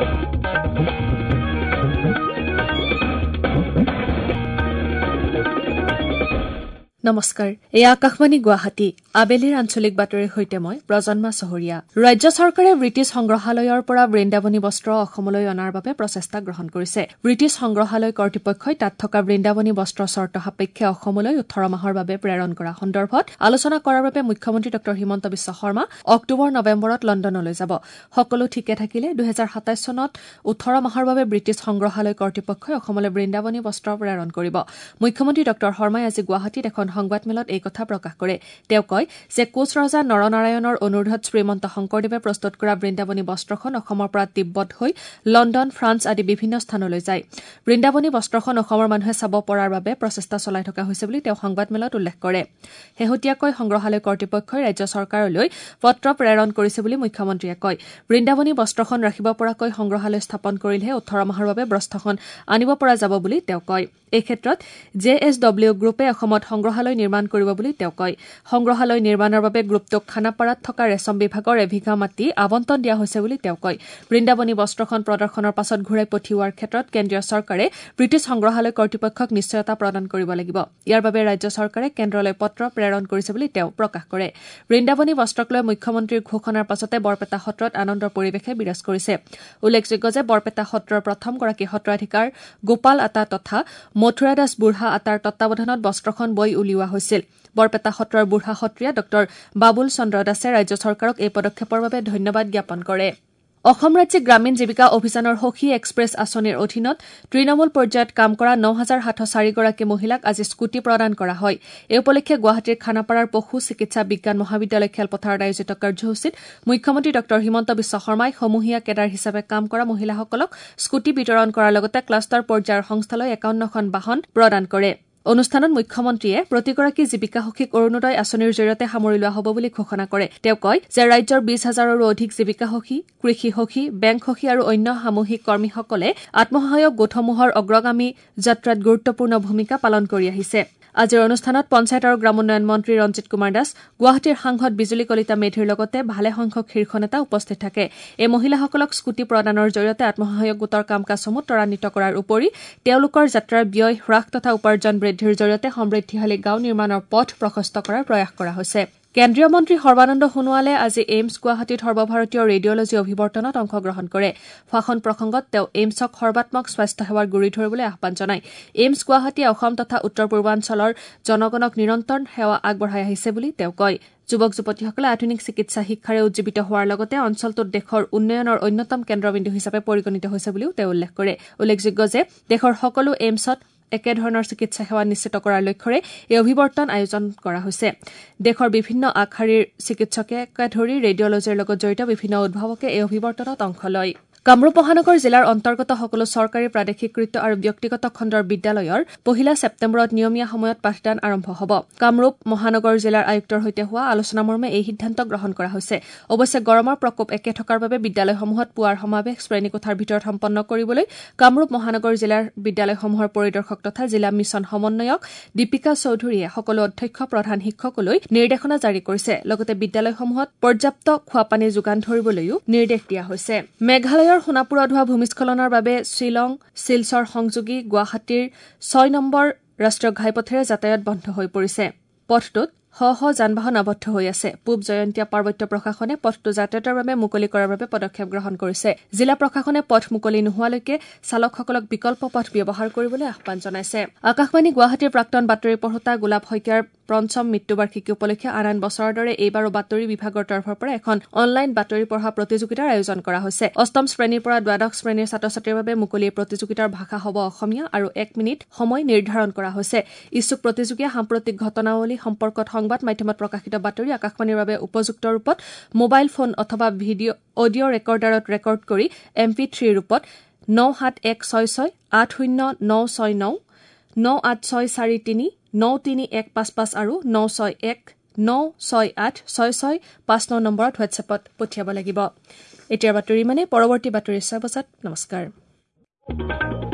নমস্কাৰ, এই আকাশবাণী গুৱাহাটী আবেলিৰ আঞ্চলিক বাতৰিৰ সৈতে মই প্ৰজন্মা চহৰীয়া। ৰাজ্য চৰকাৰে ব্ৰিটিছ সংগ্ৰহালয়ৰ পৰা বৃন্দাবনী বস্ত্ৰ অসমলৈ অনাৰ বাবে প্ৰচেষ্টা গ্ৰহণ কৰিছে। ব্ৰিটিছ সংগ্ৰহালয় কৰ্তৃপক্ষই তাত থকা বৃন্দাবনী বস্ত্ৰ চৰ্ত সাপেক্ষে অসমলৈ 18 মাহৰ বাবে প্ৰেৰণ কৰা সন্দৰ্ভত আলোচনা কৰাৰ বাবে মুখ্যমন্ত্ৰী ড হিমন্ত বিশ্ব শৰ্মা অক্টোবৰ-নৱেম্বৰত লণ্ডনলৈ যাব। সকলো ঠিকে থাকিলে 2027 চনত 18 মাহৰ বাবে ব্ৰিটিছ সংগ্ৰহালয় কৰ্তৃপক্ষই অসমলৈ বৃন্দাবনী বস্ত্ৰ প্ৰেৰণ কৰিব। মুখ্যমন্ত্ৰী ড শৰ্মাই আজি গুৱাহাটীত এখন সংবাদমেলত এই কথা প্ৰকাশ কৰে। তেওঁ কয় যে কোচ ৰজা নৰনাৰায়ণৰ অনুৰোধত শ্ৰীমন্ত শংকৰদেৱে প্ৰস্তুত কৰা বৃন্দাবনী বস্ত্ৰখন অসমৰ পৰা তিব্বত হৈ লণ্ডন, ফ্ৰান্স আদি বিভিন্ন স্থানলৈ যায়। বৃন্দাবনী বস্ত্ৰখন অসমৰ মানুহে চাব পৰাৰ বাবে প্ৰচেষ্টা চলাই থকা হৈছে বুলি তেওঁ সংবাদমেলত উল্লেখ কৰে। শেহতীয়াকৈ সংগ্ৰহালয় কৰ্তৃপক্ষই ৰাজ্য চৰকাৰলৈ পত্ৰ প্ৰেৰণ কৰিছে বুলি মুখ্যমন্ত্ৰীয়ে কয়। বৃন্দাবনী বস্ত্ৰখন ৰাখিব পৰাকৈ সংগ্ৰহালয় স্থাপন কৰিলেহে 18 মাহৰ বাবে বস্ত্ৰখন আনিব পৰা যাব বুলি তেওঁ কয়। এই ক্ষেত্ৰত JSW গ্ৰুপে অসমত সংগ্ৰহালয় নিৰ্মাণ কৰিব বুলি তেওঁ কয়। সংগ্ৰহালয় নিৰ্মাণৰ বাবে গ্ৰুপটোক খানাপাৰাত থকা ৰেচম বিভাগৰ এবিঘা মাটি আবণ্টন দিয়া হৈছে বুলি তেওঁ কয়। বৃন্দাবনী বস্ত্ৰখন প্ৰদৰ্শনৰ পাছত ঘূৰাই পঠিওৱাৰ ক্ষেত্ৰত কেন্দ্ৰীয় চৰকাৰে ব্ৰিটিছ সংগ্ৰহালয় কৰ্তৃপক্ষক নিশ্চয়তা প্ৰদান কৰিব লাগিব। ইয়াৰ বাবে ৰাজ্য চৰকাৰে কেন্দ্ৰলৈ পত্ৰ প্ৰেৰণ কৰিছে বুলি তেওঁ প্ৰকাশ কৰে। বৃন্দাবনী বস্ত্ৰক লৈ মুখ্যমন্ত্ৰীৰ ঘোষণাৰ পাছতে বৰপেটা সত্ৰত আনন্দৰ পৰিৱেশে বিৰাজ কৰিছে। উল্লেখযোগ্য যে বৰপেটা সত্ৰৰ প্ৰথমগৰাকী সত্ৰাধিকাৰ গোপাল আতা তথা মথুৰা দাস বুঢ়া আতাৰ তত্বাৱধানত বস্ত্ৰখন বৈ উলিওৱা হৈছিল। বৰপেটা সত্ৰৰ বুঢ়া সত্ৰীয়া ড বাবুল চন্দ্ৰ দাসে ৰাজ্য চৰকাৰক এই পদক্ষেপৰ বাবে ধন্যবাদ জ্ঞাপন কৰে। অসম ৰাজ্যিক গ্ৰামীণ জীৱিকা অভিযানৰ সখী এক্সপ্ৰেছ আঁচনিৰ অধীনত তৃণমূল পৰ্যায়ত কাম কৰা ৯,৭০৪ গৰাকী মহিলাক আজি স্কুটি প্ৰদান কৰা হয়। এই উপলক্ষে গুৱাহাটীৰ খানাপাৰাৰ পশু চিকিৎসা বিজ্ঞান মহাবিদ্যালয় খেলপথাৰত আয়োজিত কাৰ্যসূচীত মুখ্যমন্ত্ৰী ড হিমন্ত বিশ্ব শৰ্মাই সমূহীয়া কেডাৰ হিচাপে কাম কৰা মহিলাসকলক স্কুটি বিতৰণ কৰাৰ লগতে ক্লাষ্টাৰ পৰ্যায়ৰ সংস্থালৈ 51খন বাহন প্ৰদান কৰে। অনুষ্ঠানত মুখ্যমন্ত্ৰীয়ে প্ৰতিগৰাকী জীৱিকা সখীক অৰুণোদয় আঁচনিৰ জৰিয়তে সামৰি লোৱা হ'ব বুলি ঘোষণা কৰে। তেওঁ কয় যে ৰাজ্যৰ 20,000ৰো অধিক জীৱিকা সখী, কৃষি সখী, বেংক সখী আৰু অন্য সামূহিক কৰ্মীসকলে আত্মসহায়ক গোটসমূহৰ অগ্ৰগামী যাত্ৰাত গুৰুত্বপূৰ্ণ ভূমিকা পালন কৰি আহিছে। আজিৰ অনুষ্ঠানত পঞ্চায়ত আৰু গ্ৰামোন্নয়ন মন্ত্ৰী ৰঞ্জিত কুমাৰ দাস, গুৱাহাটীৰ সাংসদ বিজুলী কলিতা মেধিৰ লগতে ভালেসংখ্যক শীৰ্ষ নেতা উপস্থিত থাকে। এই মহিলাসকলক স্কুটি প্ৰদানৰ জৰিয়তে আত্মসহায়ক গোটৰ কাম কাজসমূহ ত্বৰান্বিত কৰাৰ উপৰি তেওঁলোকৰ যাত্ৰাৰ ব্যয় হ্ৰাস তথা উপাৰ্জন বৃদ্ধিৰ জৰিয়তে সমৃদ্ধিশালী গাঁও নিৰ্মাণৰ পথ প্ৰশস্ত কৰাৰ প্ৰয়াস কৰা হৈছে। কেন্দ্ৰীয় মন্ত্ৰী সৰ্বানন্দ সোণোৱালে আজি এইমছ গুৱাহাটীত সৰ্বভাৰতীয় ৰেডিঅলজী অভিৱৰ্তনত অংশগ্ৰহণ কৰে। ভাষণ প্ৰসংগত তেওঁ এইমছক সৰ্বাত্মক স্বাস্থ্যসেৱাৰ গুৰি ধৰিবলৈ আহ্বান জনায়। এইমছ গুৱাহাটীয়ে অসম তথা উত্তৰ পূৰ্বাঞ্চলৰ জনগণক নিৰন্তৰ সেৱা আগবঢ়াই আহিছে বুলি তেওঁ কয়। যুৱক যুৱতীসকলে আধুনিক চিকিৎসা শিক্ষাৰে উজ্জীৱিত হোৱাৰ লগতে অঞ্চলটোত দেশৰ উন্নয়নৰ অন্যতম কেন্দ্ৰবিন্দু হিচাপে পৰিগণিত হৈছে বুলিও তেওঁ উল্লেখ কৰে। উল্লেখযোগ্য যে দেশৰ সকলো এইমছত একেধৰণৰ চিকিৎসা সেৱা নিশ্চিত কৰাৰ লক্ষ্যৰে এই অভিৱৰ্তন আয়োজন কৰা হৈছে। দেশৰ বিভিন্ন আগশাৰীৰ চিকিৎসকে ধৰি ৰেডিঅলজীৰ লগত জড়িত বিভিন্ন উদ্ভাৱকে এই অভিৱৰ্তনত অংশ লয়। কামৰূপ মহানগৰ জিলাৰ অন্তৰ্গত সকলো চৰকাৰী প্ৰাদেশিকৃত আৰু ব্যক্তিগত খণ্ডৰ বিদ্যালয়ৰ 1 ছেপ্টেম্বৰত নিয়মীয়া সময়ত পাঠদান আৰম্ভ হ'ব। কামৰূপ মহানগৰ জিলাৰ আয়ুক্তৰ সৈতে হোৱা আলোচনামৰ্মে এই সিদ্ধান্ত গ্ৰহণ কৰা হৈছে। অৱশ্যে গৰমৰ প্ৰকোপ একে থকাৰ বাবে বিদ্যালয়সমূহত পুৱাৰ সমাৱেশ শ্ৰেণীকোঠাৰ ভিতৰত সম্পন্ন কৰিবলৈ কামৰূপ মহানগৰ জিলাৰ বিদ্যালয়সমূহৰ পৰিদৰ্শক তথা জিলা মিছন সমন্বয়ক দীপিকা চৌধুৰীয়ে সকলো অধ্যক্ষ প্ৰধান শিক্ষকলৈ নিৰ্দেশনা জাৰি কৰিছে। লগতে বিদ্যালয়সমূহত পৰ্যাপ্ত খোৱাপানী যোগান ধৰিবলৈও নিৰ্দেশ দিয়া হৈছে। মেঘালয়ৰ সোণাপুৰত হোৱা ভূমিস্খলনৰ বাবে শ্বিলং শিলচৰ সংযোগী গুৱাহাটীৰ 6 নম্বৰ ৰাষ্ট্ৰীয় ঘাইপথেৰে যাতায়াত বন্ধ হৈ পৰিছে। পথটোত শ যান বাহন আবদ্ধ হৈ আছে। পূব জয়ন্তীয়া পাৰ্বত্য প্ৰশাসনে পথটো যাতায়াতৰ বাবে মুকলি কৰাৰ বাবে পদক্ষেপ গ্ৰহণ কৰিছে। জিলা প্ৰশাসনে পথ মুকলি নোহোৱালৈকে চালকসকলক বিকল্প পথ ব্যৱহাৰ কৰিবলৈ আহ্বান জনাইছে। আকাশবাণী গুৱাহাটীৰ প্ৰাক্তন বাতৰি পঢ়োতা গোলাপ শইকীয়াৰ পঞ্চম মৃত্যুবাৰ্ষিকী উপলক্ষে আন বছৰৰ দৰে এইবাৰো বাতৰি বিভাগৰ তৰফৰ পৰা এখন অনলাইন বাতৰি পঢ়া প্ৰতিযোগিতাৰ আয়োজন কৰা হৈছে। অষ্টম শ্ৰেণীৰ পৰা দ্বাদশ শ্ৰেণীৰ ছাত্ৰ ছাত্ৰীৰ বাবে মুকলি এই প্ৰতিযোগিতাৰ ভাষা হ'ব অসমীয়া আৰু 1 মিনিট সময় নিৰ্ধাৰণ কৰা হৈছে। ইচ্ছুক প্ৰতিযোগীয়ে সাম্প্ৰতিক ঘটনাৱলী সম্পৰ্কত সংবাদ মাধ্যমত প্ৰকাশিত বাতৰি আকাশবাণীৰ বাবে উপযুক্ত ৰূপত মোবাইল ফোন অথবা অডিঅ' ৰেকৰ্ডাৰত ৰেকৰ্ড কৰি MP3 ৰূপত 97166 80969 98643 93155 আৰু 96196866659 নম্বৰত হোৱাটছএপত পঠিয়াব লাগিব। এতিয়াৰ বাতৰি মানে পৰৱৰ্তী বাতৰি 6 বজাত। নমস্কাৰ।